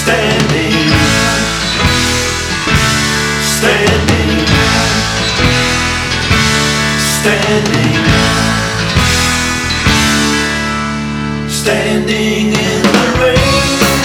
Standing, standing, standing, standing in the rain.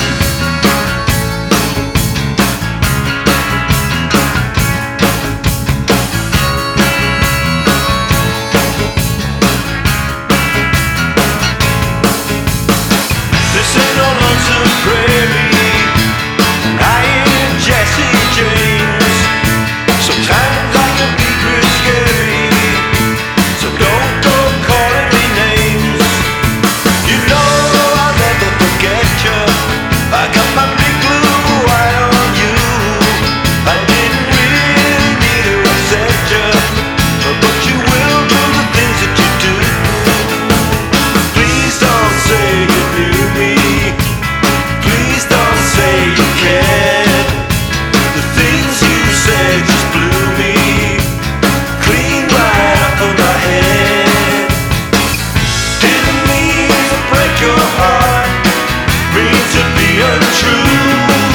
This ain't no lonesome prairie. I ain't Jesse James. Sometimes I can be pretty scary, so don't go calling me names. You know I'll never forget you. I got my big blue eye on you. I didn't really need to accept you, but you will do the things that you do. Please don't say you knew me. Please don't say you cared. The things you said just blew me clean right up on my head. Didn't mean to break your heart, mean to be untrue.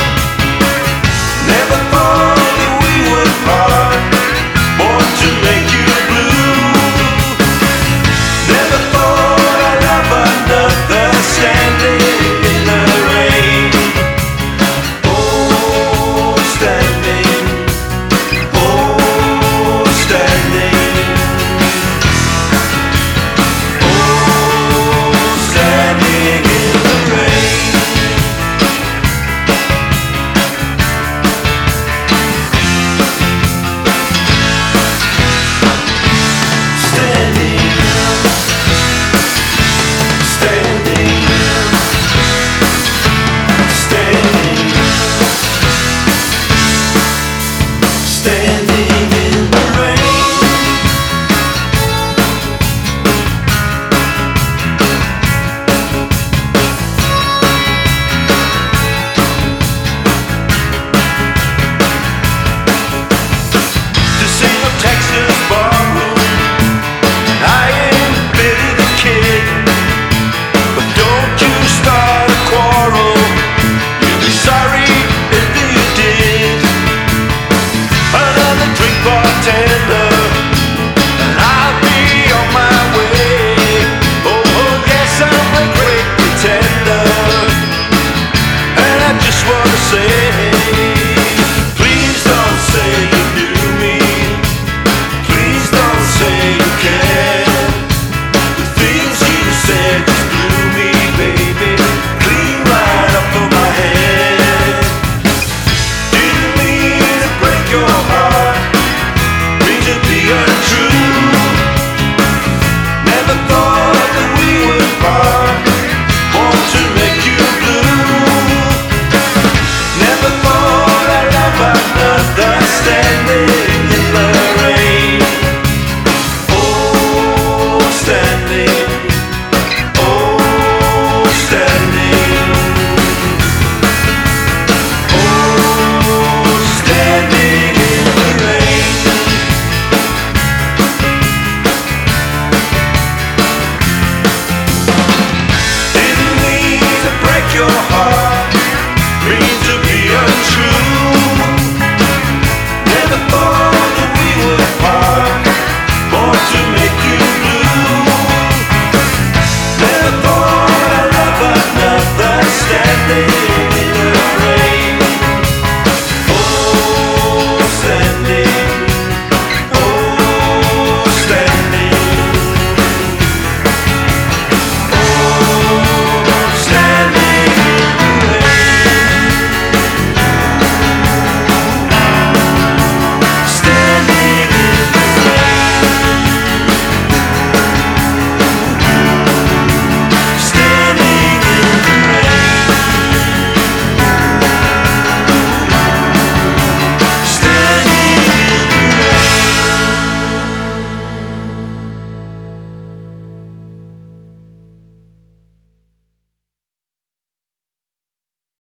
Never thought that we would part, born to make you blue. Never thought I'd love another standing in the rain. Oh, standing, oh, standing, oh, standing in the rain. Standing, standing, standing, standing in the rain. This ain't no Texas ballroom, and I ain't Billy the Kid. But don't you start a quarrel, you'll be sorry if you did. Another drink bartender, and I'll be on my way. Oh, yes, I'm a great pretender, and I just wanna say, please don't say you knew me. Please don't say you cared. The things you said just blew me, baby, clean right up on my head. Didn't mean to break your heart, mean to be untrue. Never thought that we would part, born to make you blue. Never thought I'd love another standing in the rain. Oh, standing, oh, standing, oh, standing in the rain. Didn't mean to break your heart,